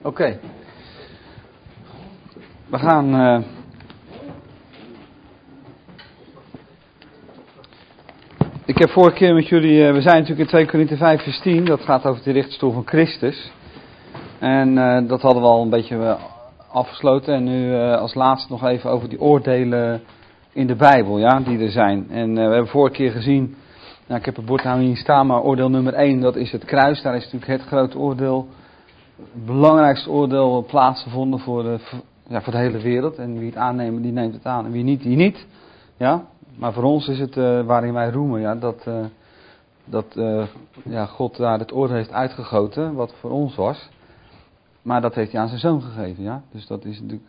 Oké. We gaan... Ik heb vorige keer met jullie... we zijn natuurlijk in 2 Korinthe 5 vers 10. Dat gaat over de richterstoel van Christus. En dat hadden we al een beetje afgesloten. En nu als laatste nog even over die oordelen in de Bijbel, ja, die er zijn. En we hebben vorige keer gezien... Nou, ik heb het bord nou niet staan, maar oordeel nummer 1, dat is het kruis. Daar is natuurlijk het grote oordeel... Het belangrijkste oordeel plaatsgevonden voor de hele wereld. En wie het aanneemt, die neemt het aan. En wie niet, die niet. Ja? Maar voor ons is het waarin wij roemen. Ja, dat God daar het oordeel heeft uitgegoten. Wat voor ons was. Maar dat heeft hij aan zijn zoon gegeven. Ja? Dus dat is natuurlijk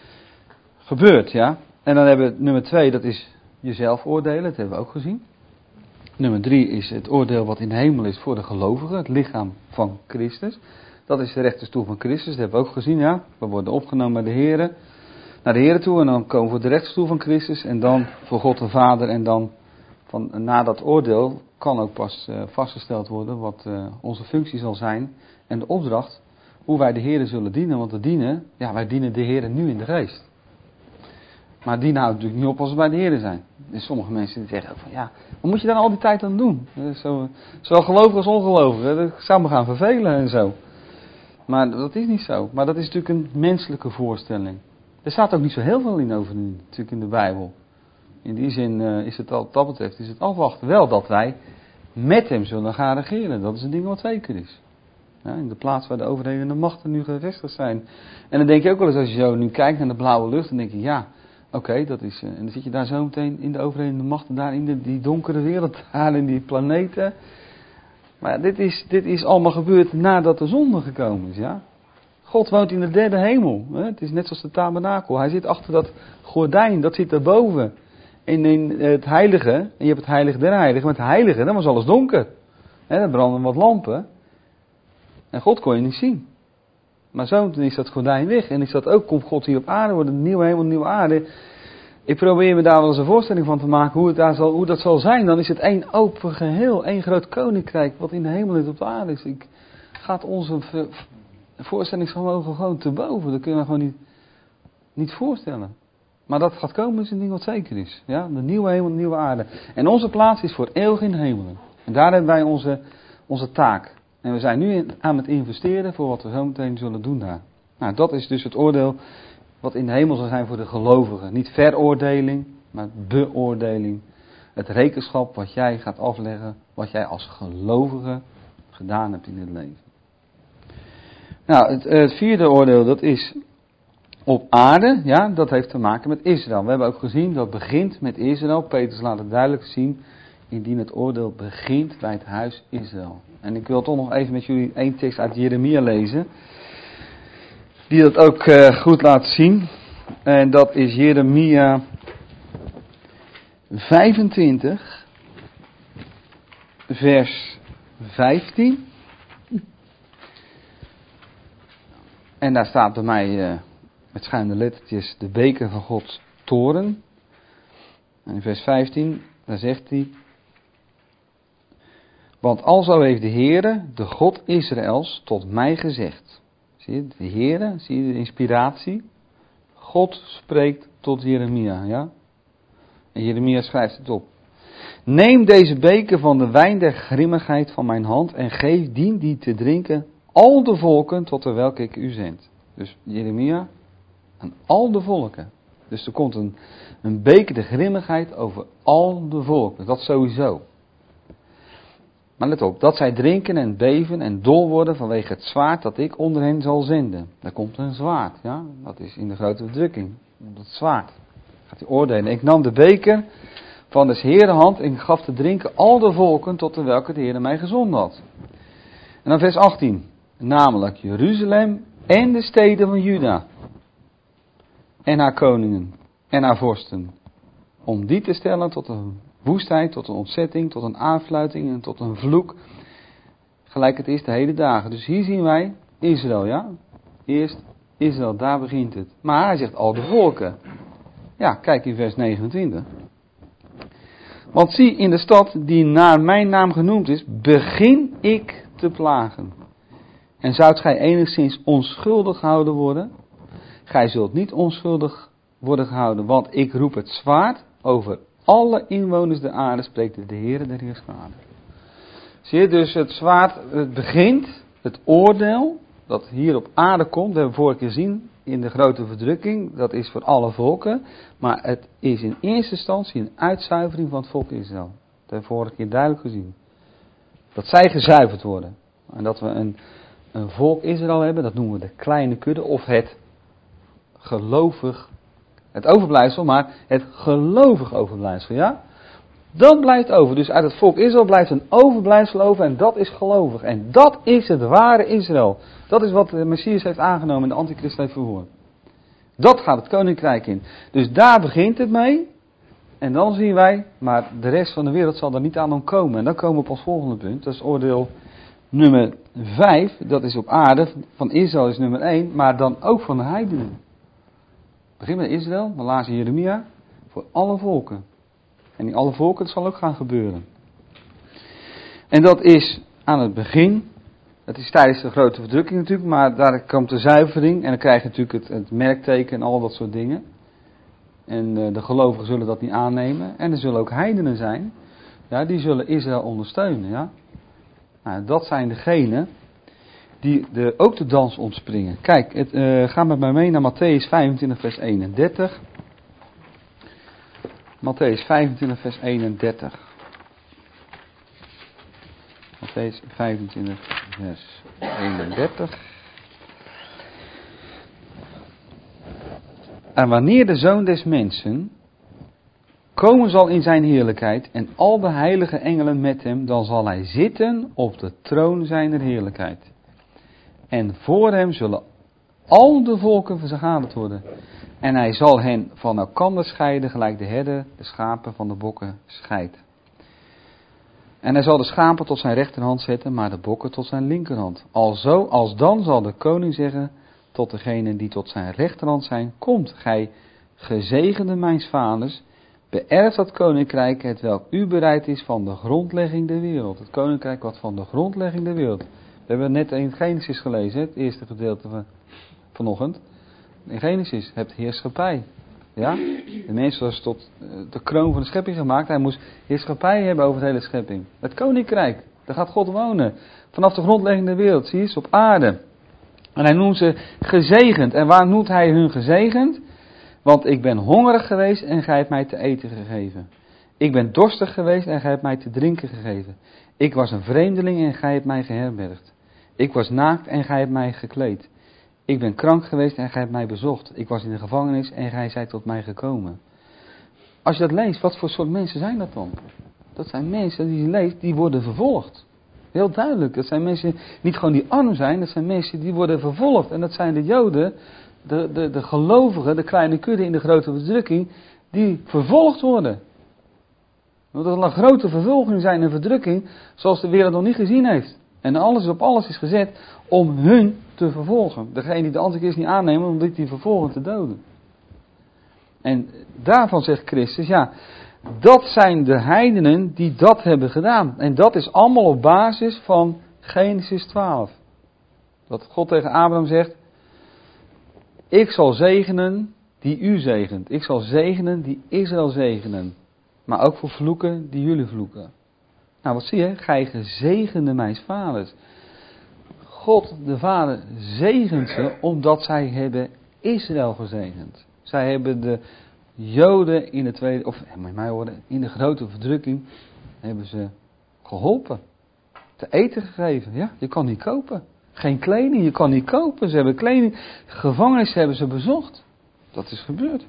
gebeurd. Ja? En dan hebben we nummer 2, dat is jezelf oordelen. Dat hebben we ook gezien. Nummer 3 is het oordeel wat in de hemel is voor de gelovigen. Het lichaam van Christus. Dat is de rechterstoel van Christus, dat hebben we ook gezien, ja. We worden opgenomen naar de Here toe en dan komen we voor de rechterstoel van Christus en dan voor God de Vader. En dan na dat oordeel kan ook pas vastgesteld worden wat onze functie zal zijn en de opdracht hoe wij de Here zullen dienen. Want wij dienen de Here nu in de geest. Maar dienen houdt natuurlijk niet op als we bij de Here zijn. Dus sommige mensen die zeggen ook van ja, wat moet je dan al die tijd aan doen? Zowel gelovig als ongelovig, dat zou me gaan vervelen en zo. Maar dat is niet zo. Maar dat is natuurlijk een menselijke voorstelling. Er staat ook niet zo heel veel in over natuurlijk in de Bijbel. In die zin is het wat dat betreft is het afwachten wel dat wij met hem zullen gaan regeren. Dat is een ding wat zeker is. Ja, in de plaats waar de overheden en de machten nu gevestigd zijn. En dan denk je ook wel eens als je zo nu kijkt naar de blauwe lucht. Dan denk je ja, oké, dat is... en dan zit je daar zo meteen in de overheden en de machten. Daar in die donkere wereld. Daar in die planeten. Maar dit is allemaal gebeurd nadat de zonde gekomen is, ja. God woont in de derde hemel. Hè? Het is net zoals de tabernakel. Hij zit achter dat gordijn, dat zit daarboven. En in het heilige, en je hebt het heilige der heiligen, maar het heilige, dan was alles donker. Hè, er brandden wat lampen. En God kon je niet zien. Maar zo is dat gordijn weg. En is dat ook, komt God hier op aarde, wordt een nieuwe hemel, een nieuwe aarde. Ik probeer me daar wel eens een voorstelling van te maken hoe dat zal zijn. Dan is het één open geheel, één groot koninkrijk wat in de hemel en op de aarde is. Gaat onze voorstellingsvermogen gewoon te boven. Dat kunnen we gewoon niet voorstellen. Maar dat gaat komen is een ding wat zeker is. Ja? De nieuwe hemel, de nieuwe aarde. En onze plaats is voor eeuwig in de hemelen. En daar hebben wij onze taak. En we zijn nu aan het investeren voor wat we zo meteen zullen doen daar. Nou, dat is dus het oordeel wat in de hemel zal zijn voor de gelovigen. Niet veroordeling, maar beoordeling. Het rekenschap wat jij gaat afleggen, wat jij als gelovige gedaan hebt in het leven. Nou, het vierde oordeel, dat is op aarde. Ja, dat heeft te maken met Israël. We hebben ook gezien, dat begint met Israël. Petrus laat het duidelijk zien, indien het oordeel begint bij het huis Israël. En ik wil toch nog even met jullie 1 tekst uit Jeremia lezen. Die dat ook goed laat zien. En dat is Jeremia 25, vers 15. En daar staat bij mij met schuine lettertjes de beker van Gods toorn. En in vers 15, daar zegt hij. Want alzo heeft de Heere, de God Israëls, tot mij gezegd. Zie je, de Heere, zie je de inspiratie? God spreekt tot Jeremia, ja? En Jeremia schrijft het op. Neem deze beker van de wijn der grimmigheid van mijn hand en geef die te drinken al de volken tot de welke ik u zend. Dus Jeremia aan al de volken. Dus er komt een beker de grimmigheid over al de volken. Dat sowieso. Maar let op, dat zij drinken en beven en dol worden vanwege het zwaard dat ik onder hen zal zenden. Daar komt een zwaard, ja. Dat is in de grote verdrukking. Dat zwaard. Gaat hij oordelen. Ik nam de beker van des Heeren hand en gaf te drinken al de volken tot de welke de Heer mij gezonden had. En dan vers 18. Namelijk Jeruzalem en de steden van Juda. En haar koningen en haar vorsten. Om die te stellen tot een woestheid, tot een ontzetting, tot een aanfluiting en tot een vloek. Gelijk het is de hele dagen. Dus hier zien wij Israël, ja. Eerst Israël, daar begint het. Maar hij zegt al de volken. Ja, kijk in vers 29. Want zie, in de stad die naar mijn naam genoemd is, begin ik te plagen. En zoudt gij enigszins onschuldig gehouden worden? Gij zult niet onschuldig worden gehouden, want ik roep het zwaard over alle inwoners der aarde, spreekt de Heere der Heerscharen. Zie je, dus het zwaard, het begint, het oordeel, dat hier op aarde komt, dat hebben we vorige keer gezien in de grote verdrukking, dat is voor alle volken, maar het is in eerste instantie een uitzuivering van het volk Israël. Dat hebben we vorige keer duidelijk gezien. Dat zij gezuiverd worden. En dat we een volk Israël hebben, dat noemen we de kleine kudde, of het gelovig, het overblijfsel, maar het gelovig overblijfsel, ja? Dat blijft over. Dus uit het volk Israël blijft een overblijfsel over en dat is gelovig. En dat is het ware Israël. Dat is wat de Messias heeft aangenomen en de antichrist heeft verhoord. Dat gaat het koninkrijk in. Dus daar begint het mee. En dan zien wij, maar de rest van de wereld zal er niet aan ontkomen. En dan komen we op ons volgende punt. Dat is oordeel nummer 5. Dat is op aarde. Van Israël is nummer 1. Maar dan ook van de heidenen. Begin met Israël. Dan lazen Jeremia. Voor alle volken. En die alle volken, dat zal ook gaan gebeuren. En dat is aan het begin. Dat is tijdens de grote verdrukking natuurlijk. Maar daar komt de zuivering. En dan krijg je natuurlijk het merkteken en al dat soort dingen. En de gelovigen zullen dat niet aannemen. En er zullen ook heidenen zijn. Ja, die zullen Israël ondersteunen. Ja? Nou, dat zijn degenen die ook de dans ontspringen. Kijk, ga met mij mee naar Mattheüs 25 vers 31. Mattheüs 25 vers 31. Mattheüs 25 vers 31. En wanneer de Zoon des Mensen komen zal in zijn heerlijkheid en al de heilige engelen met hem, dan zal hij zitten op de troon zijner heerlijkheid. En voor hem zullen al de volken vergaderd worden. En hij zal hen van elkander scheiden, gelijk de herder de schapen van de bokken scheidt. En hij zal de schapen tot zijn rechterhand zetten, maar de bokken tot zijn linkerhand. Als dan zal de koning zeggen tot degenen die tot zijn rechterhand zijn: komt, gij gezegende mijns vaders, beërft dat koninkrijk, hetwelk u bereid is van de grondlegging der wereld. Het koninkrijk wat van de grondlegging der wereld. We hebben net in Genesis gelezen, het eerste gedeelte vanochtend. In Genesis, hebt heerschappij. Ja? De mens was tot de kroon van de schepping gemaakt. Hij moest heerschappij hebben over de hele schepping. Het koninkrijk, daar gaat God wonen. Vanaf de grondlegging der wereld, zie je, is op aarde. En hij noemt ze gezegend. En waar noemt hij hun gezegend? Want ik ben hongerig geweest en gij hebt mij te eten gegeven. Ik ben dorstig geweest en gij hebt mij te drinken gegeven. Ik was een vreemdeling en gij hebt mij geherbergd. Ik was naakt en gij hebt mij gekleed. Ik ben krank geweest en gij hebt mij bezocht. Ik was in de gevangenis en gij zijt tot mij gekomen. Als je dat leest, wat voor soort mensen zijn dat dan? Dat zijn mensen die je leest, die worden vervolgd. Heel duidelijk. Dat zijn mensen, niet gewoon die arm zijn, dat zijn mensen die worden vervolgd. En dat zijn de Joden, de gelovigen, de kleine kudde in de grote verdrukking, die vervolgd worden. Want dat zal een grote vervolging zijn en verdrukking, zoals de wereld nog niet gezien heeft. En alles op alles is gezet om hun te vervolgen. Degene die de antichrist niet aannemen, om die vervolgen te doden. En daarvan zegt Christus, ja, dat zijn de heidenen die dat hebben gedaan. En dat is allemaal op basis van Genesis 12. Dat God tegen Abraham zegt: ik zal zegenen die u zegent. Ik zal zegenen die Israël zegenen. Maar ook voor vloeken die jullie vloeken. Nou, wat zie je? Gij gezegende mijns vaders. God de Vader zegent ze omdat zij hebben Israël gezegend. Zij hebben de Joden in de tweede, of met mij horen, in de grote verdrukking, hebben ze geholpen. Te eten gegeven. Ja, je kan niet kopen. Geen kleding, je kan niet kopen. Ze hebben kleding. Gevangenis hebben ze bezocht. Dat is gebeurd.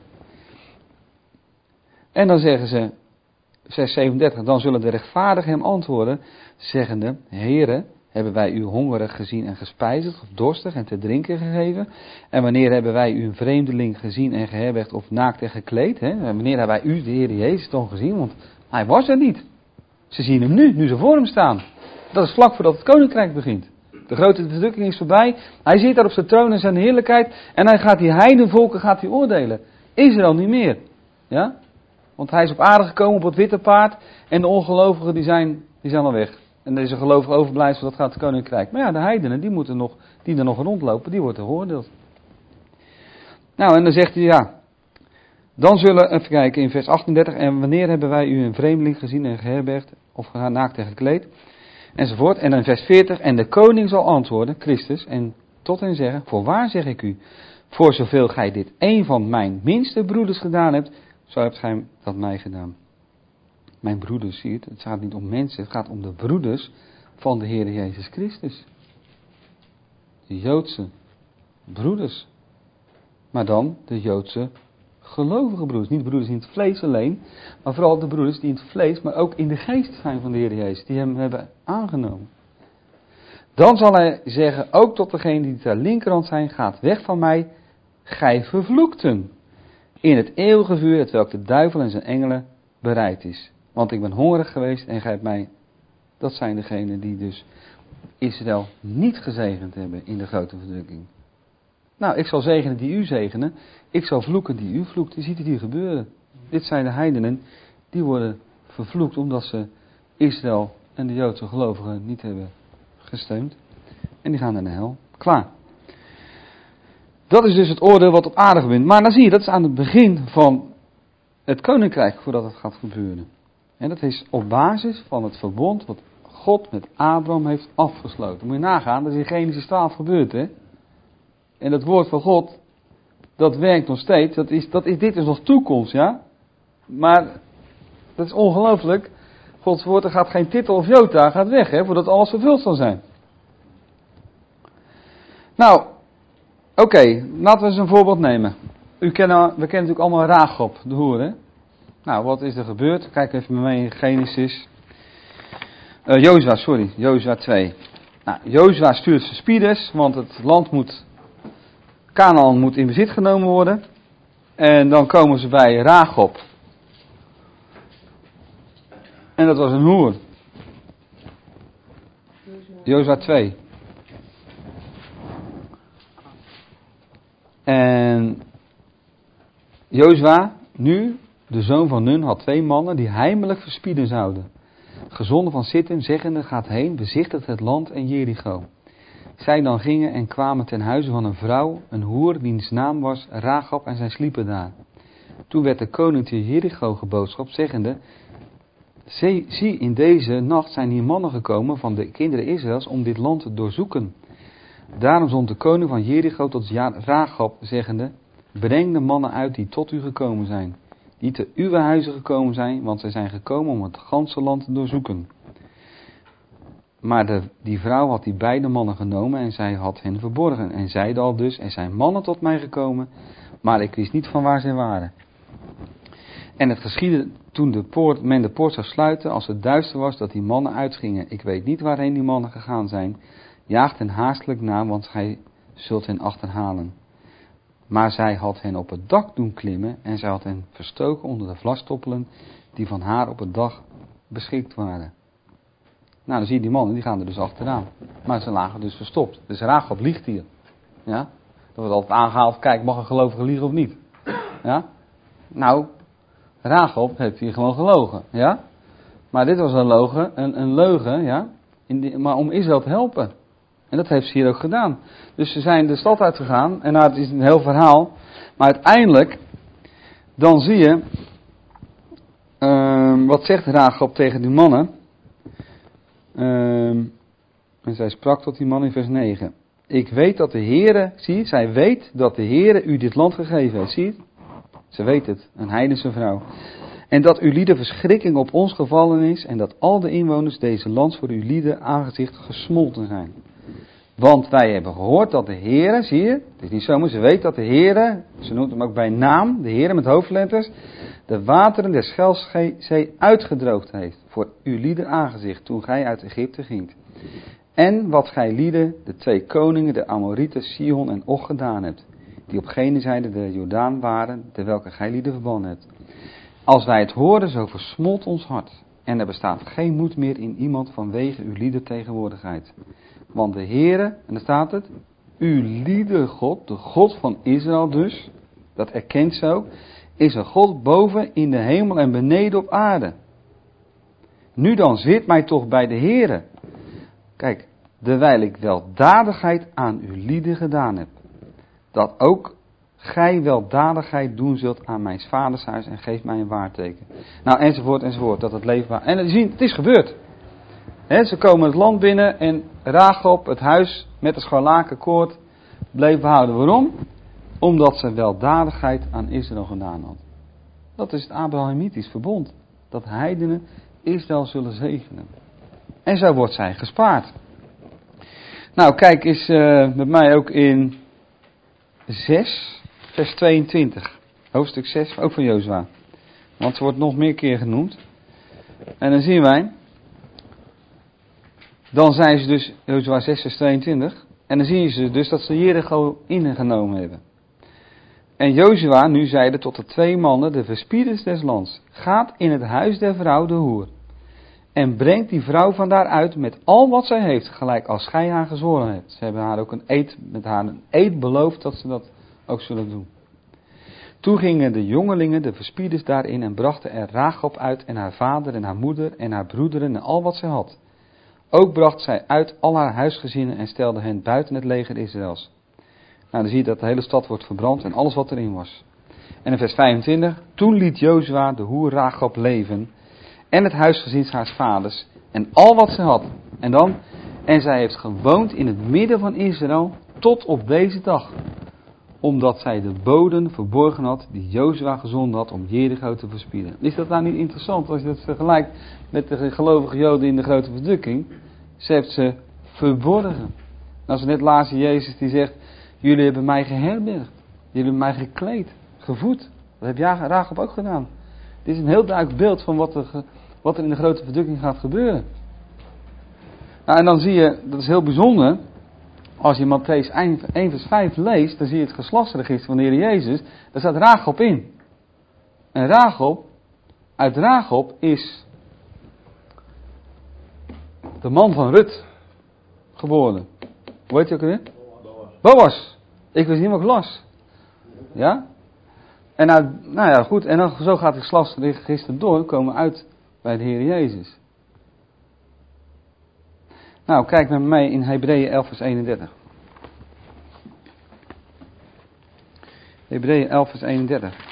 En dan zeggen ze, vers 37, dan zullen de rechtvaardigen hem antwoorden, zeggende: Heere, hebben wij u hongerig gezien en gespijzigd, of dorstig en te drinken gegeven? En wanneer hebben wij u een vreemdeling gezien en geherbergd, of naakt en gekleed? Hè? En wanneer hebben wij u, de Heer Jezus, dan gezien? Want hij was er niet. Ze zien hem nu ze voor hem staan. Dat is vlak voordat het koninkrijk begint. De grote verdrukking is voorbij. Hij zit daar op zijn troon in zijn heerlijkheid. En hij gaat die heidenvolken oordelen. Israël niet meer. Ja? Want hij is op aarde gekomen op het witte paard. En de ongelovigen die zijn al weg. En er is een gelovig overblijfsel, dat gaat het koninkrijk. Maar ja, de heidenen, die er nog rondlopen, die worden geoordeeld. Nou, en dan zegt hij, ja, dan zullen, even kijken in vers 38, en wanneer hebben wij u een vreemdeling gezien en geherbergd, of naakt en gekleed, enzovoort. En dan vers 40, en de koning zal antwoorden, Christus, en tot hen zeggen, voorwaar zeg ik u, voor zoveel gij dit een van mijn minste broeders gedaan hebt, zo hebt gij dat mij gedaan. Mijn broeders, zie je het gaat niet om mensen, het gaat om de broeders van de Heer Jezus Christus. De Joodse broeders. Maar dan de Joodse gelovige broeders. Niet de broeders in het vlees alleen, maar vooral de broeders die in het vlees, maar ook in de geest zijn van de Heer Jezus. Die hem hebben aangenomen. Dan zal hij zeggen, ook tot degene die ter linkerhand zijn, gaat weg van mij, gij vervloekten. In het eeuwige vuur, hetwelk de duivel en zijn engelen bereid is. Want ik ben hongerig geweest en gij hebt mij, dat zijn degenen die dus Israël niet gezegend hebben in de grote verdrukking. Nou, ik zal zegenen die u zegenen, ik zal vloeken die u vloekt. Je ziet het hier gebeuren. Dit zijn de heidenen, die worden vervloekt omdat ze Israël en de Joodse gelovigen niet hebben gesteund. En die gaan naar de hel. Klaar. Dat is dus het oordeel wat op aarde gebeurt. Maar dan zie je, dat is aan het begin van het koninkrijk voordat het gaat gebeuren. En dat is op basis van het verbond wat God met Abraham heeft afgesloten. Moet je nagaan, dat is in Genesis 12 gebeurd, hè. En dat woord van God, dat werkt nog steeds. Dit is nog toekomst, ja. Maar dat is ongelooflijk. Gods woord, er gaat geen titel of jota, gaat weg, hè, voordat alles vervuld zal zijn. Nou, oké, laten we eens een voorbeeld nemen. We kennen natuurlijk allemaal Rachab, de hoer, hè. Nou, wat is er gebeurd? Kijk even met mij in Genesis. Jozua 2. Nou, Jozua stuurt zijn spieders, want het land Kanaan moet in bezit genomen worden. En dan komen ze bij Rachab. En dat was een hoer. Jozua 2. En Jozua, nu, de zoon van Nun, had 2 mannen die heimelijk verspieden zouden. Gezonden van Sittim, zeggende, gaat heen, bezichtigt het land en Jericho. Zij dan gingen en kwamen ten huize van een vrouw, een hoer, wiens naam was Rachab, en zij sliepen daar. Toen werd de koning te Jericho geboodschapt, zeggende, zie, in deze nacht zijn hier mannen gekomen van de kinderen Israëls om dit land te doorzoeken. Daarom zond de koning van Jericho tot Rachab, zeggende, breng de mannen uit die tot u gekomen zijn, die te uw huizen gekomen zijn, want zij zijn gekomen om het ganse land te doorzoeken. Maar die vrouw had die beide mannen genomen en zij had hen verborgen. En zeide al dus, er zijn mannen tot mij gekomen, maar ik wist niet van waar zij waren. En het geschiedde toen men de poort zou sluiten, als het duister was, dat die mannen uitgingen. Ik weet niet waarheen die mannen gegaan zijn. Jaagt hen haastelijk na, want gij zult hen achterhalen. Maar zij had hen op het dak doen klimmen en zij had hen verstoken onder de vlastoppelen die van haar op het dak beschikt waren. Nou, dan zie je die mannen, die gaan er dus achteraan. Maar ze lagen dus verstopt. Dus Rachab liegt hier. Ja? Dat wordt altijd aangehaald, kijk, mag een gelovige liegen of niet? Ja? Nou, Rachab heeft hier gewoon gelogen. Ja? Maar dit was een leugen, ja? Maar om Israël te helpen. En dat heeft ze hier ook gedaan. Dus ze zijn de stad uitgegaan. En nou, het is een heel verhaal. Maar uiteindelijk, dan zie je, wat zegt Rachab tegen die mannen? En zij sprak tot die man in vers 9. Ik weet dat de Heere, zie, zij weet dat de Heere u dit land gegeven heeft, zie je? Ze weet het, een heidense vrouw. En dat uw lieden verschrikking op ons gevallen is en dat al de inwoners deze lands voor uw lieden aangezicht gesmolten zijn. Want wij hebben gehoord dat de Heere, zie je, het is niet zomaar, ze weet dat de Heere, ze noemt hem ook bij naam, de Heere met hoofdletters, de wateren der Schelzee uitgedroogd heeft voor uw lieden aangezicht toen gij uit Egypte gingt. En wat gij lieden, de 2 koningen, de Amorieten, Sihon en Och gedaan hebt, die op gene zijde de Jordaan waren, de welke gij lieden verbannen hebt. Als wij het hoorden, zo versmolt ons hart. En er bestaat geen moed meer in iemand vanwege uw lieden tegenwoordigheid. Want de Heere, en daar staat het, uw lieden God, de God van Israël dus, dat erkent zo, is een God boven in de hemel en beneden op aarde. Nu dan, zweert mij toch bij de Heere. Kijk, dewijl ik weldadigheid aan uw lieden gedaan heb. Dat ook gij weldadigheid doen zult aan mijn vaders huis en geeft mij een waarteken. Nou, enzovoort, enzovoort, dat het leefbaar. En zien, het is gebeurd. Ze komen het land binnen en Rachab, het huis met de scharlakenkoord, bleef behouden. Waarom? Omdat ze weldadigheid aan Israël gedaan had. Dat is het Abrahamitisch verbond. Dat heidenen Israël zullen zegenen. En zo wordt zij gespaard. Nou, kijk eens met mij ook in 6, vers 22. Hoofdstuk 6, ook van Jozua. Want ze wordt nog meer keer genoemd. En dan zien wij. Dan zijn ze dus, Jozua 6, vers 22. En dan zien ze dus dat ze Jericho ingenomen hebben. En Jozua nu zeide tot de 2 mannen, de verspieders des lands. Gaat in het huis der vrouw de hoer. En brengt die vrouw vandaar uit met al wat zij heeft, gelijk als gij haar gezworen hebt. Ze hebben haar ook een eed beloofd dat ze dat ook zullen doen. Toen gingen de jongelingen, de verspieders daarin en brachten er Rachab uit en haar vader en haar moeder en haar broederen en al wat zij had. Ook bracht zij uit al haar huisgezinnen en stelde hen buiten het leger Israëls. Nou, dan zie je dat de hele stad wordt verbrand en alles wat erin was. En in vers 25, toen liet Jozua de hoer Rachab leven en het huisgezin haars vaders en al wat ze had. En dan, en zij heeft gewoond in het midden van Israël tot op deze dag. Omdat zij de boden verborgen had die Jozua gezonden had om Jericho te verspieden. Is dat nou niet interessant als je dat vergelijkt met de gelovige Joden in de grote verdrukking? Ze heeft ze verborgen. Als we net lazen Jezus die zegt, jullie hebben mij geherbergd. Jullie hebben mij gekleed, gevoed. Dat heb Rachab ook gedaan. Dit is een heel duidelijk beeld van wat er in de grote verdrukking gaat gebeuren. Nou, en dan zie je, dat is heel bijzonder, als je Mattheüs 1 vers 5 leest, dan zie je het geslachtsregister van de Heer Jezus, daar staat Rachab in. En uit Rachab is de man van Rut geboren. Hoe heet hij ook weer? Boas. Ik wist niet wat ik las. Ja? En nou ja, goed, en dan, zo gaat het geslachtsregister door, komen we uit bij de Heer Jezus. Nou, kijk met mij in Hebreeën 11 vers 31. Hebreeën 11 vers 31.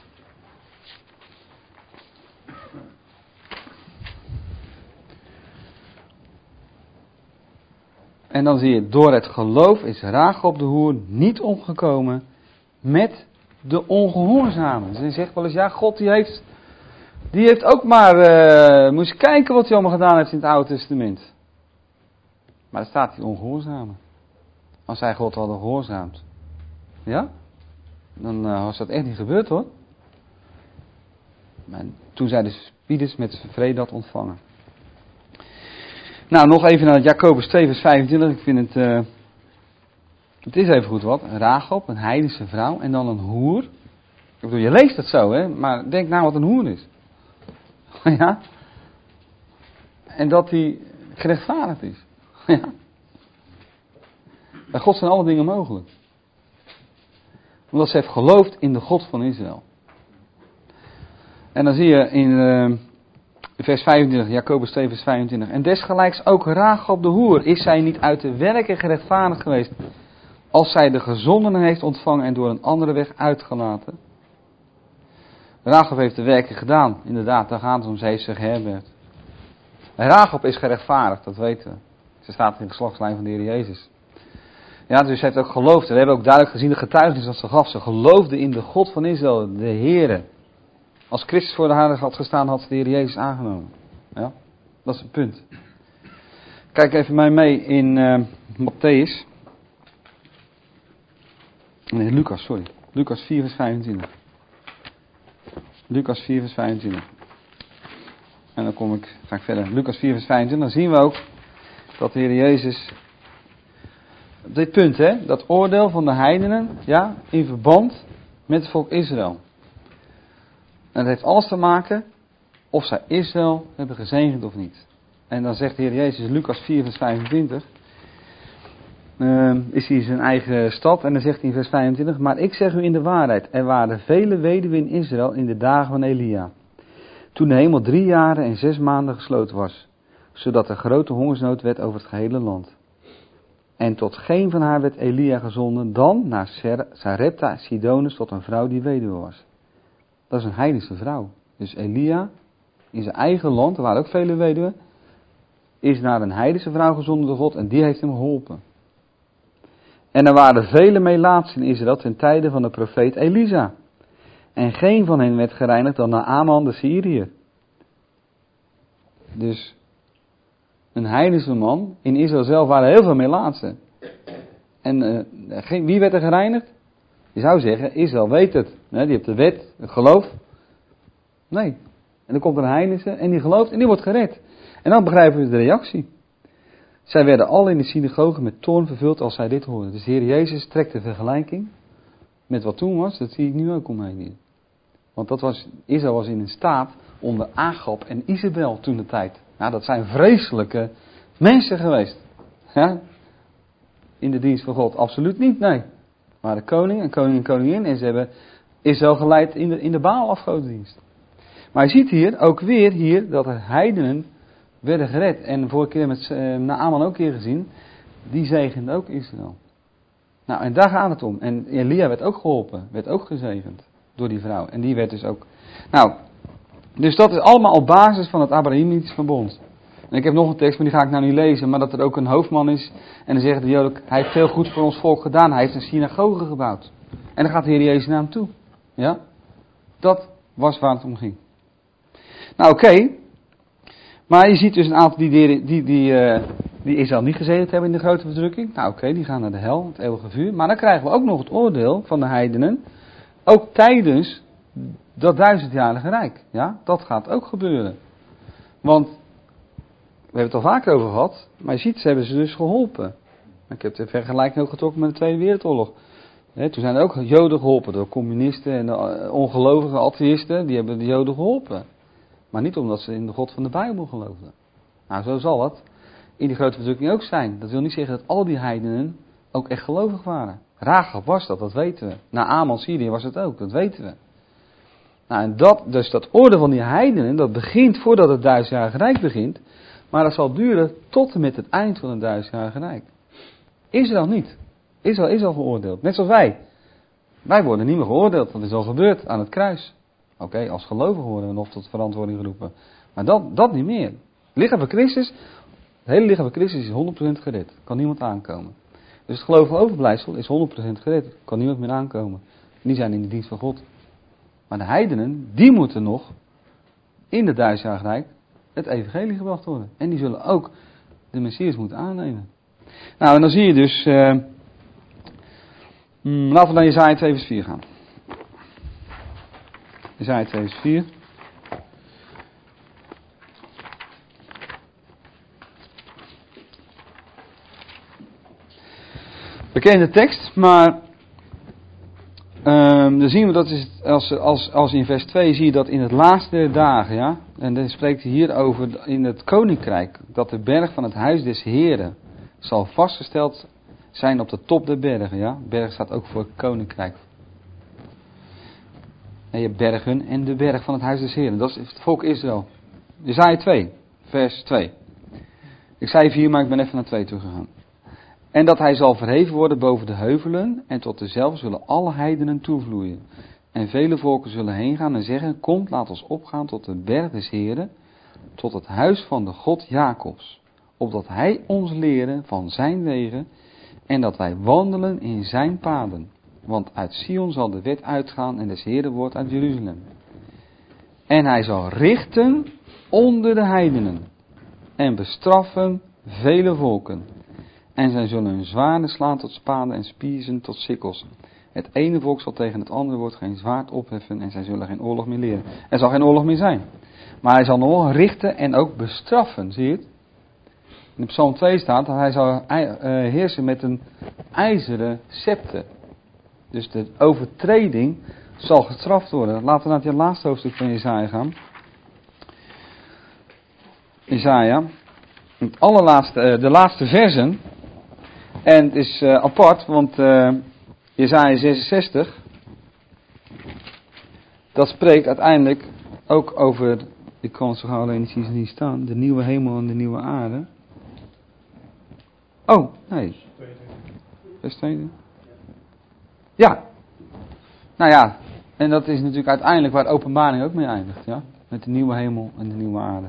En dan zie je, door het geloof is Rachab de hoer niet omgekomen met de ongehoorzamen. Dus je zegt wel eens, ja, God die heeft ook maar, moest je kijken wat hij allemaal gedaan heeft in het Oude Testament. Maar er staat die ongehoorzamen. Als zij God hadden gehoorzaamd. Ja? Dan was dat echt niet gebeurd hoor. Maar toen zij de spieders met vrede dat ontvangen. Nou, nog even naar Jacobus 2 vers 25. Ik vind het is even goed wat. Rachab, een heidense vrouw en dan een hoer. Ik bedoel, je leest het zo hè, maar denk nou wat een hoer is. Ja? En dat hij gerechtvaardigd is. Ja? Bij God zijn alle dingen mogelijk. Omdat ze heeft geloofd in de God van Israël. En dan zie je in vers 25, Jacobus 2 vers 25. En desgelijks ook Rachab de hoer, is zij niet uit de werken gerechtvaardigd geweest, als zij de gezondenen heeft ontvangen en door een andere weg uitgelaten. Rachab heeft de werken gedaan, inderdaad, daar gaat het om, ze heeft zich geherbergd. En Rachab is gerechtvaardigd, dat weten we. Ze staat in de geslachtslijn van de Heer Jezus. Ja, dus ze heeft ook geloofd. We hebben ook duidelijk gezien de getuigenis dat ze gaf. Ze geloofde in de God van Israël, de Heere. Als Christus voor de haar had gestaan, had ze de Heer Jezus aangenomen. Ja, dat is het punt. Kijk even mij mee in Mattheüs. Nee, Lucas, sorry. Lucas 4 vers 25. Lucas 4 vers 25. En dan ga ik verder. Lucas 4 vers 25. Dan zien we ook dat de Heer Jezus... Dit punt, hè, dat oordeel van de heidenen, ja, in verband met het volk Israël. En dat heeft alles te maken of zij Israël hebben gezegend of niet. En dan zegt de Heer Jezus, Lucas 4 vers 25, is hij zijn eigen stad, en dan zegt hij in vers 25, maar ik zeg u in de waarheid, er waren vele weduwen in Israël in de dagen van Elia, toen de hemel 3 jaren en 6 maanden gesloten was, zodat er grote hongersnood werd over het gehele land. En tot geen van haar werd Elia gezonden, dan naar Sarepta Sidonus, tot een vrouw die weduwe was. Dat is een heidense vrouw. Dus Elia, in zijn eigen land, er waren ook vele weduwen, is naar een heidense vrouw gezonden door God en die heeft hem geholpen. En er waren vele melaatsen in Israël ten tijde van de profeet Elisa. En geen van hen werd gereinigd dan Naaman de Syriër. Dus een heidense man, in Israël zelf waren heel veel melaatsen. En wie werd er gereinigd? Je zou zeggen, Israël weet het. Die heeft de wet, het geloof. Nee. En dan komt er een heidense en die gelooft en die wordt gered. En dan begrijpen we de reactie. Zij werden al in de synagoge met toorn vervuld als zij dit hoorden. Dus de Heer Jezus trekt de vergelijking met wat toen was. Dat zie ik nu ook omheen hier. Want Israël was in een staat onder Agab en Isabel toen de tijd. Nou, dat zijn vreselijke mensen geweest. Ja? In de dienst van God. Absoluut niet, nee. Maar de koning en koningin. En ze hebben Israël geleid in de Baal-afgodendienst. Maar je ziet hier ook weer dat de heidenen werden gered. En de vorige keer met Naaman ook hier gezien. Die zegende ook Israël. Nou, en daar gaat het om. En Elia werd ook geholpen. Werd ook gezegend door die vrouw. En die werd dus ook... Nou, dus dat is allemaal op basis van het Abrahamisch verbond. En ik heb nog een tekst, maar die ga ik nou niet lezen. Maar dat er ook een hoofdman is. En dan zeggen de Joden, hij heeft veel goed voor ons volk gedaan. Hij heeft een synagoge gebouwd. En dan gaat de Heer Jezus naar hem toe. Ja? Dat was waar het om ging. Nou, oké. Maar je ziet dus een aantal die Israël niet gezegend hebben in de grote verdrukking. Nou oké, die gaan naar de hel, het eeuwige vuur. Maar dan krijgen we ook nog het oordeel van de heidenen. Ook tijdens dat 1000-jarige rijk. Ja, dat gaat ook gebeuren. Want, we hebben het al vaker over gehad. Maar je ziet, ze hebben ze dus geholpen. Ik heb de vergelijking ook getrokken met de Tweede Wereldoorlog. Toen zijn er ook Joden geholpen door communisten en de ongelovige atheïsten. Die hebben de Joden geholpen. Maar niet omdat ze in de God van de Bijbel geloofden. Nou, zo zal het in die grote verdrukking ook zijn. Dat wil niet zeggen dat al die heidenen ook echt gelovig waren. Rahab was dat weten we. Naaman Syrië was het ook, dat weten we. Nou, en dat oordeel van die heidenen, dat begint voordat het 1000-jarige rijk begint. Maar dat zal duren tot en met het eind van het 1000-jarige rijk. Israël niet. Israël is al geoordeeld. Net zoals wij. Wij worden niet meer geoordeeld, dat is al gebeurd aan het kruis. Oké, als gelovigen worden we nog tot verantwoording geroepen. Maar dat niet meer. Het lichaam van Christus, het hele lichaam van Christus is 100% gered. Kan niemand aankomen. Dus het gelovige overblijfsel is 100% gered. Kan niemand meer aankomen. Die zijn in de dienst van God. Maar de heidenen, die moeten nog in het 1000-jarige rijk het evangelie gebracht worden. En die zullen ook de Messias moeten aannemen. Nou, en dan zie je dus... laten we naar Jesaja 2 vers 4 gaan. Jesaja 2 vers 4. Bekende tekst, maar dan zien we dat is als in vers 2 zie je dat in het laatste der dagen, ja. En dan spreekt hij hier over in het koninkrijk, dat de berg van het huis des Heren zal vastgesteld zijn op de top der bergen, ja. Berg staat ook voor koninkrijk. En je hebt bergen en de berg van het huis des Heren, dat is het volk Israël. Jesaja 2, vers 2. Ik zei 4, maar ik ben even naar 2 toe gegaan. En dat hij zal verheven worden boven de heuvelen, en tot dezelfde zullen alle heidenen toevloeien. En vele volken zullen heen gaan en zeggen, komt, laat ons opgaan tot de berg des Heren, tot het huis van de God Jacobs, opdat hij ons leren van zijn wegen, en dat wij wandelen in zijn paden. Want uit Sion zal de wet uitgaan en des Heren woord uit Jeruzalem. En hij zal richten onder de heidenen, en bestraffen vele volken. En zij zullen hun zwaarden slaan tot spaden en spiezen tot sikkels. Het ene volk zal tegen het andere woord geen zwaard opheffen en zij zullen geen oorlog meer leren. Er zal geen oorlog meer zijn. Maar hij zal nog richten en ook bestraffen, zie je het? In Psalm 2 staat dat hij zal heersen met een ijzeren scepter. Dus de overtreding zal gestraft worden. Laten we naar het laatste hoofdstuk van Jesaja gaan. Jesaja, het allerlaatste, de laatste versen. En het is apart, want Jesaja 66, dat spreekt uiteindelijk ook over Ik kan het zo gauw alleen niet staan. De nieuwe hemel en de nieuwe aarde. Oh, nee. Vers 2. Ja. Nou ja, en dat is natuurlijk uiteindelijk waar de openbaring ook mee eindigt. Ja? Met de nieuwe hemel en de nieuwe aarde.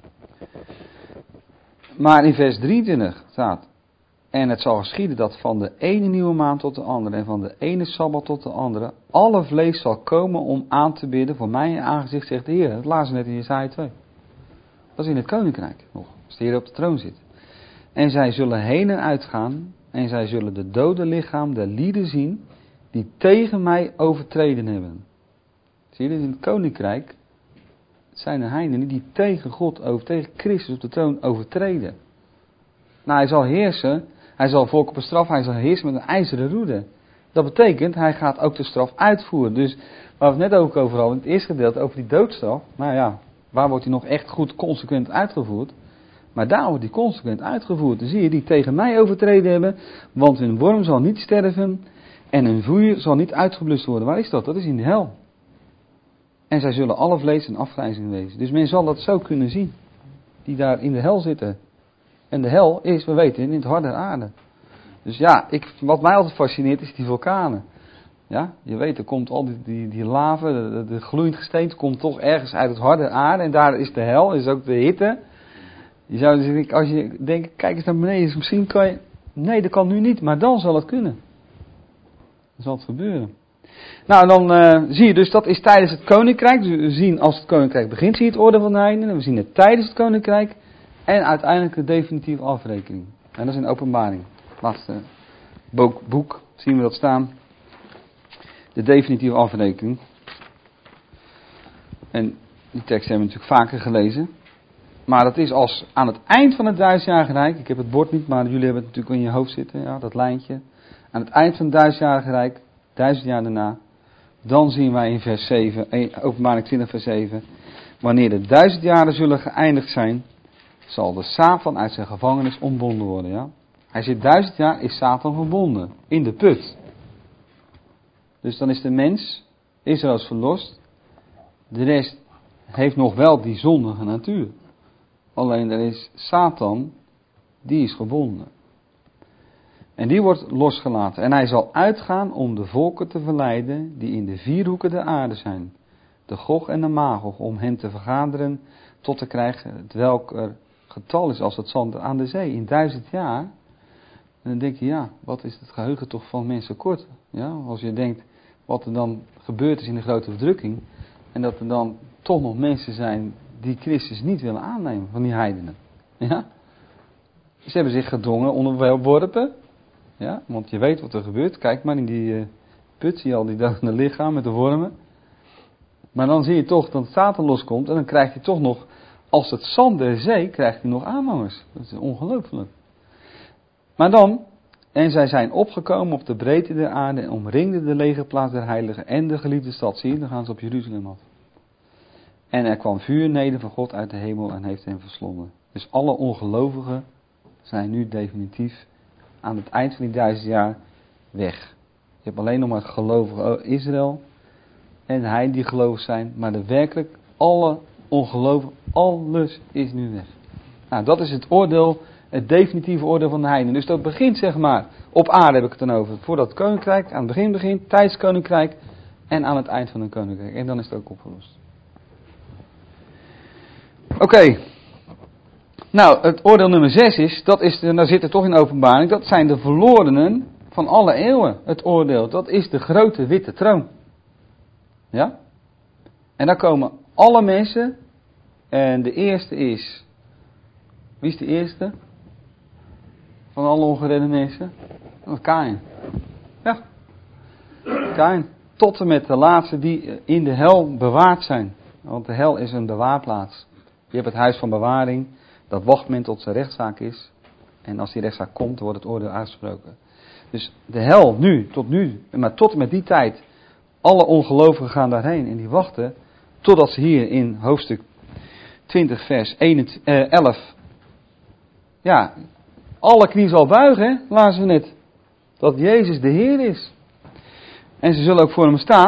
Maar in vers 23 staat: en het zal geschieden dat van de ene nieuwe maand tot de andere en van de ene sabbat tot de andere alle vlees zal komen om aan te bidden voor mijn aangezicht, zegt de Heer. Dat lazen we net in Jesaja 2. Dat is in het koninkrijk nog, als de Heer op de troon zit. En zij zullen heen en uitgaan en zij zullen de dode lichaam der lieden zien die tegen mij overtreden hebben. Zie je, dus in het koninkrijk zijn er heidenen die tegen God, tegen Christus op de troon overtreden. Nou, hij zal heersen, hij zal volk bestraffen, hij zal heersen met een ijzeren roede. Dat betekent, hij gaat ook de straf uitvoeren. Dus waar we het net ook over hadden, in het eerste gedeelte over die doodstraf. Nou ja, waar wordt die nog echt goed consequent uitgevoerd? Maar daar wordt die consequent uitgevoerd. Dan zie je, die tegen mij overtreden hebben, want hun worm zal niet sterven en hun vuur zal niet uitgeblust worden. Waar is dat? Dat is in de hel. En zij zullen alle vlees en afgrijzing wezen. Dus men zal dat zo kunnen zien, die daar in de hel zitten. En de hel is, we weten, in het hart der aarde. Dus ja, wat mij altijd fascineert is die vulkanen. Ja, je weet, er komt al die lava, de gloeiend gesteente komt toch ergens uit het hart der aarde. En daar is de hel, is ook de hitte. Je zou dus, als je denkt, kijk eens naar beneden, dus misschien kan je... Nee, dat kan nu niet, maar dan zal het kunnen. Dan zal het gebeuren. Nou, dan zie je dus, dat is tijdens het koninkrijk. Dus we zien als het koninkrijk begint, zie je het oordeel van de heidenen. We zien het tijdens het koninkrijk. En uiteindelijk de definitieve afrekening. En dat is in Openbaring. Laatste boek zien we dat staan. De definitieve afrekening. En die tekst hebben we natuurlijk vaker gelezen. Maar dat is als aan het eind van het 1000-jarige rijk. Ik heb het bord niet, maar jullie hebben het natuurlijk in je hoofd zitten. Ja, dat lijntje. Aan het eind van het 1000-jarige rijk. 1000 jaar daarna. Dan zien wij in vers 7. Openbaring 20 vers 7. Wanneer de 1000 jaren zullen geëindigd zijn, zal de Satan uit zijn gevangenis ontbonden worden. Ja? Hij zit 1000 jaar, is Satan verbonden. In de put. Dus dan is de mens, Israël is verlost. De rest heeft nog wel die zondige natuur. Alleen er is Satan, die is gebonden. En die wordt losgelaten. En hij zal uitgaan om de volken te verleiden die in de 4 hoeken der aarde zijn. De Gog en de Magog, om hen te vergaderen tot te krijgen het welker getal is als het zand aan de zee. In 1000 jaar. En dan denk je, ja, wat is het geheugen toch van mensen kort. Ja, als je denkt wat er dan gebeurd is in de grote verdrukking. En dat er dan toch nog mensen zijn die Christus niet willen aannemen van die heidenen. Ja? Ze hebben zich gedwongen, onderworpen. Ja, want je weet wat er gebeurt. Kijk maar in die put, zie je al die dodende lichaam met de wormen. Maar dan zie je toch dat Satan loskomt en dan krijgt hij toch nog, als het zand der zee, krijgt hij nog aanhangers. Dat is ongelooflijk. Maar dan, en zij zijn opgekomen op de breedte der aarde en omringden de legerplaats der heiligen en de geliefde stad. Zie je, dan gaan ze op Jeruzalem af. En er kwam vuur neder van God uit de hemel en heeft hen verslonden. Dus alle ongelovigen zijn nu definitief aan het eind van die 1000 jaar weg. Je hebt alleen nog maar het gelovige Israël en hij die gelovig zijn, maar de werkelijk alle ongelovigen, alles is nu weg. Nou, dat is het oordeel, het definitieve oordeel van de heidenen. Dus dat begint zeg maar, op aarde heb ik het dan over, voordat het koninkrijk aan het begin begint, tijdens het koninkrijk en aan het eind van het koninkrijk. En dan is het ook opgelost. Oké. Nou, het oordeel nummer 6 is, daar zit er toch in openbaring, dat zijn de verlorenen van alle eeuwen. Het oordeel, dat is de grote witte troon. Ja? En daar komen alle mensen, en de eerste is, wie is de eerste? Van alle ongeredde mensen? Dat is Kaïn. Ja. Kaïn. Tot en met de laatste die in de hel bewaard zijn. Want de hel is een bewaarplaats. Je hebt het huis van bewaring. Dat wacht men tot zijn rechtszaak is. En als die rechtszaak komt, wordt het oordeel uitgesproken. Dus de hel tot nu, maar tot en met die tijd. Alle ongelovigen gaan daarheen en die wachten. Totdat ze hier in hoofdstuk 20 vers 11. Ja, alle knie zal buigen, lazen we net. Dat Jezus de Heer is. En ze zullen ook voor hem staan.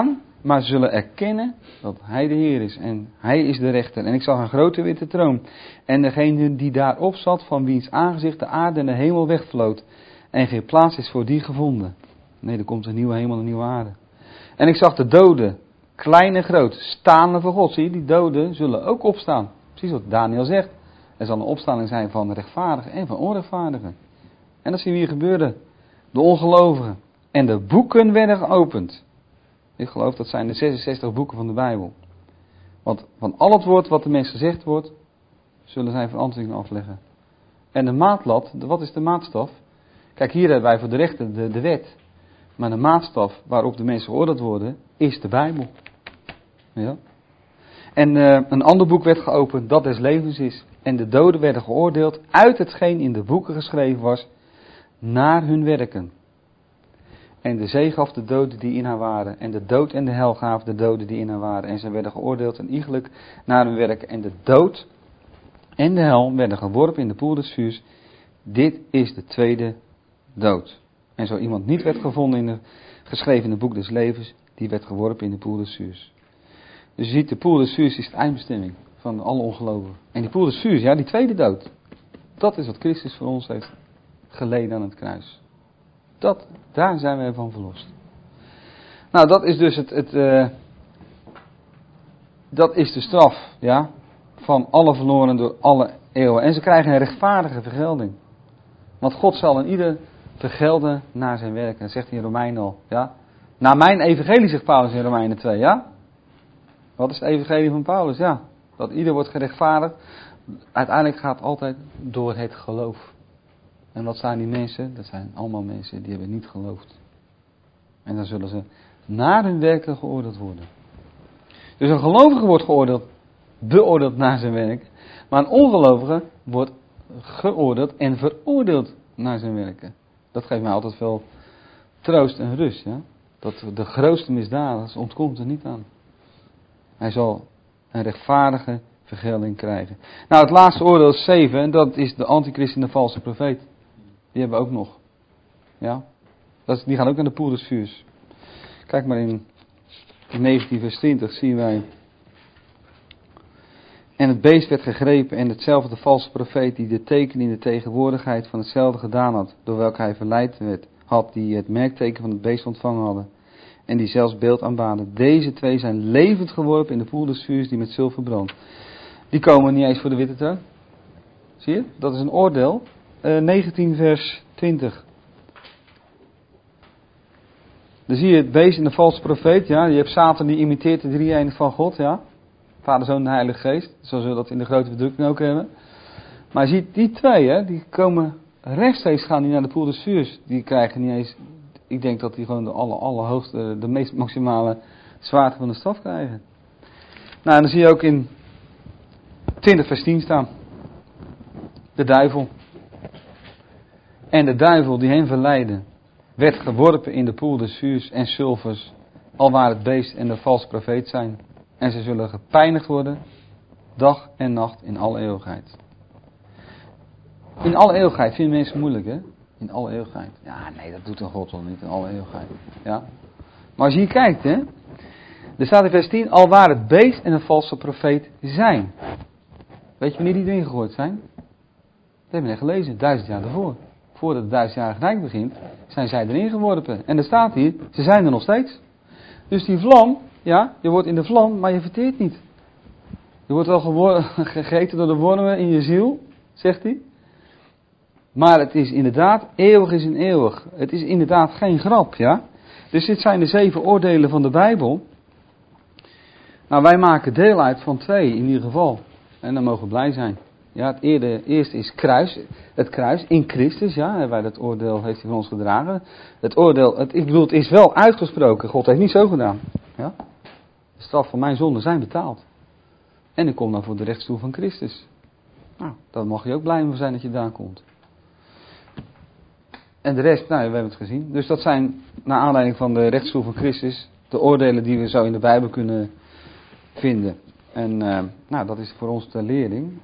maar ze zullen erkennen dat hij de Heer is en hij is de rechter. En ik zag een grote witte troon en degene die daarop zat, van wiens aangezicht de aarde en de hemel wegvloot. En geen plaats is voor die gevonden. Nee, er komt een nieuwe hemel en een nieuwe aarde. En ik zag de doden, klein en groot, staande voor God. Zie je, die doden zullen ook opstaan. Precies wat Daniel zegt. Er zal een opstanding zijn van rechtvaardigen en van onrechtvaardigen. En dat zien we hier gebeuren. De ongelovigen. En de boeken werden geopend. Ik geloof dat zijn de 66 boeken van de Bijbel. Want van al het woord wat de mens gezegd wordt, zullen zij verantwoording afleggen. En de maatlat, wat is de maatstaf? Kijk, hier hebben wij voor de rechter de wet. Maar de maatstaf waarop de mensen geoordeeld worden, is de Bijbel. Ja? En een ander boek werd geopend, dat des levens is. En de doden werden geoordeeld uit hetgeen in de boeken geschreven was, naar hun werken. En de zee gaf de doden die in haar waren. En de dood en de hel gaven de doden die in haar waren. En zij werden geoordeeld en iegelijk naar hun werken. En de dood en de hel werden geworpen in de poel des vuurs. Dit is de tweede dood. En zo iemand niet werd gevonden geschreven in het boek des levens, die werd geworpen in de poel des vuurs. Dus je ziet, de poel des vuurs is de eindbestemming van alle ongelovigen. En die poel des vuurs, ja, die tweede dood. Dat is wat Christus voor ons heeft geleden aan het kruis. Daar zijn wij van verlost. Nou, dat is dus dat is de straf, ja, van alle verloren door alle eeuwen. En ze krijgen een rechtvaardige vergelding. Want God zal een ieder vergelden naar zijn werken. Dat zegt hij in Romeinen al, ja. Naar mijn evangelie, zegt Paulus in Romeinen 2, ja. Wat is het evangelie van Paulus? Ja, dat ieder wordt gerechtvaardigd. Uiteindelijk gaat het altijd door het geloof. En wat zijn die mensen? Dat zijn allemaal mensen die hebben niet geloofd. En dan zullen ze naar hun werken geoordeeld worden. Dus een gelovige wordt beoordeeld naar zijn werk. Maar een ongelovige wordt geoordeeld en veroordeeld naar zijn werken. Dat geeft mij altijd veel troost en rust. Ja? Dat de grootste misdadigers ontkomt er niet aan. Hij zal een rechtvaardige vergelding krijgen. Nou, het laatste oordeel is 7. En dat is de antichrist en de valse profeet. Die hebben we ook nog. Ja? Die gaan ook naar de poel des vuurs. Kijk maar in 19 vers 20 zien wij. En het beest werd gegrepen en hetzelfde valse profeet die de teken in de tegenwoordigheid van hetzelfde gedaan had, door welke hij verleid had, die het merkteken van het beest ontvangen hadden. En die zelfs beeld aanbaden. Deze twee zijn levend geworpen in de poel des vuurs die met zilver brandt. Die komen niet eens voor de witte troon. Zie je? Dat is een oordeel. 19 vers 20. Dan zie je het beest en de valse profeet. Ja? Je hebt Satan die imiteert de drie-eenheid van God. Ja? Vader, Zoon en Heilige Geest. Zoals we dat in de grote verdrukking ook hebben. Maar je ziet die twee, hè, die komen rechtstreeks gaan die naar de poel des vuurs. Die krijgen niet eens... Ik denk dat die gewoon de allerhoogste, de meest maximale zwaarte van de straf krijgen. Nou, en dan zie je ook in 20 vers 10 staan. De duivel. En de duivel die hen verleidde, werd geworpen in de poel des vuurs en sulfurs, alwaar het beest en de valse profeet zijn. En ze zullen gepijnigd worden, dag en nacht in alle eeuwigheid. In alle eeuwigheid vinden mensen moeilijk, hè? In alle eeuwigheid. Ja, nee, dat doet een God wel niet, in alle eeuwigheid. Ja? Maar als je hier kijkt, hè. Er staat in vers 10, alwaar het beest en een valse profeet zijn. Weet je wanneer die erin gegooid zijn? Dat hebben we net gelezen, 1000 jaar daarvoor. Voordat het 1000-jarig rijk begint, zijn zij erin geworpen. En er staat hier, ze zijn er nog steeds. Dus die vlam, ja, je wordt in de vlam, maar je verteert niet. Je wordt wel gegeten door de wormen in je ziel, zegt hij. Maar het is inderdaad, eeuwig is een eeuwig. Het is inderdaad geen grap, ja. Dus dit zijn de 7 oordelen van de Bijbel. Nou, wij maken deel uit van 2 in ieder geval. En dan mogen we blij zijn. Ja, het eerste is het kruis in Christus, ja. Wij dat oordeel heeft hij van ons gedragen. Het oordeel, het is wel uitgesproken. God heeft niet zo gedaan. Ja. De straf van mijn zonden zijn betaald. En ik kom dan voor de rechtsstoel van Christus. Nou, daar mag je ook blij mee zijn dat je daar komt. En de rest, nou, we hebben het gezien. Dus dat zijn, naar aanleiding van de rechtsstoel van Christus, de oordelen die we zo in de Bijbel kunnen vinden. En nou, dat is voor ons de lering.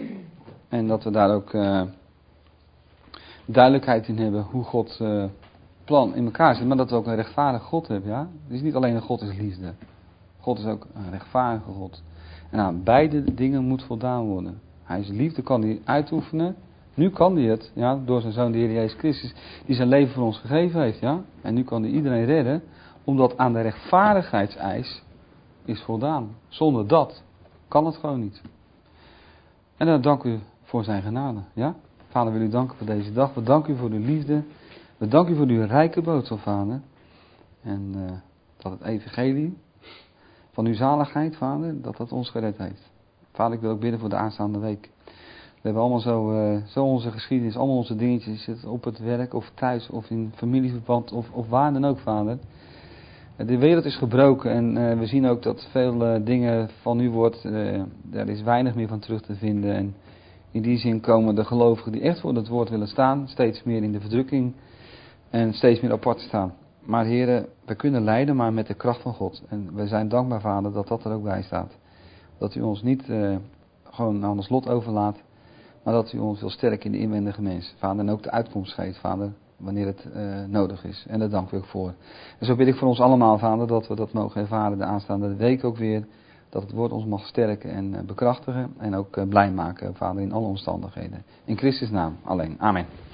En dat we daar ook duidelijkheid in hebben hoe God plan in elkaar zit, maar dat we ook een rechtvaardige God hebben, ja. Het is niet alleen een God is liefde. God is ook een rechtvaardige God. En aan beide dingen moet voldaan worden. Hij is liefde, kan hij uitoefenen. Nu kan hij het, ja, door zijn Zoon de Heer Jezus Christus, die zijn leven voor ons gegeven heeft, ja. En nu kan hij iedereen redden, omdat aan de rechtvaardigheidseis is voldaan. Zonder dat kan het gewoon niet. En dan dank u voor zijn genade, ja. Vader, wil u danken voor deze dag. We danken u voor uw liefde. We danken u voor uw rijke boodschap, Vader. En dat het evangelie van uw zaligheid, Vader, dat ons gered heeft. Vader, ik wil ook bidden voor de aanstaande week. We hebben allemaal zo onze geschiedenis, allemaal onze dingetjes, op het werk of thuis of in familieverband of waar dan ook, Vader. De wereld is gebroken en we zien ook dat veel dingen van u wordt, daar is weinig meer van terug te vinden. En in die zin komen de gelovigen die echt voor het woord willen staan, steeds meer in de verdrukking en steeds meer apart staan. Maar heren, we kunnen lijden, maar met de kracht van God. En we zijn dankbaar, Vader, dat dat er ook bij staat. Dat u ons niet gewoon aan ons lot overlaat, maar dat u ons wil sterken in de inwendige mens. Vader, en ook de uitkomst geeft, Vader, wanneer het nodig is. En daar dank ik u ook voor. En zo bid ik voor ons allemaal, Vader, dat we dat mogen ervaren de aanstaande week ook weer. Dat het woord ons mag sterken en bekrachtigen en ook blij maken, Vader, in alle omstandigheden. In Christus naam alleen. Amen.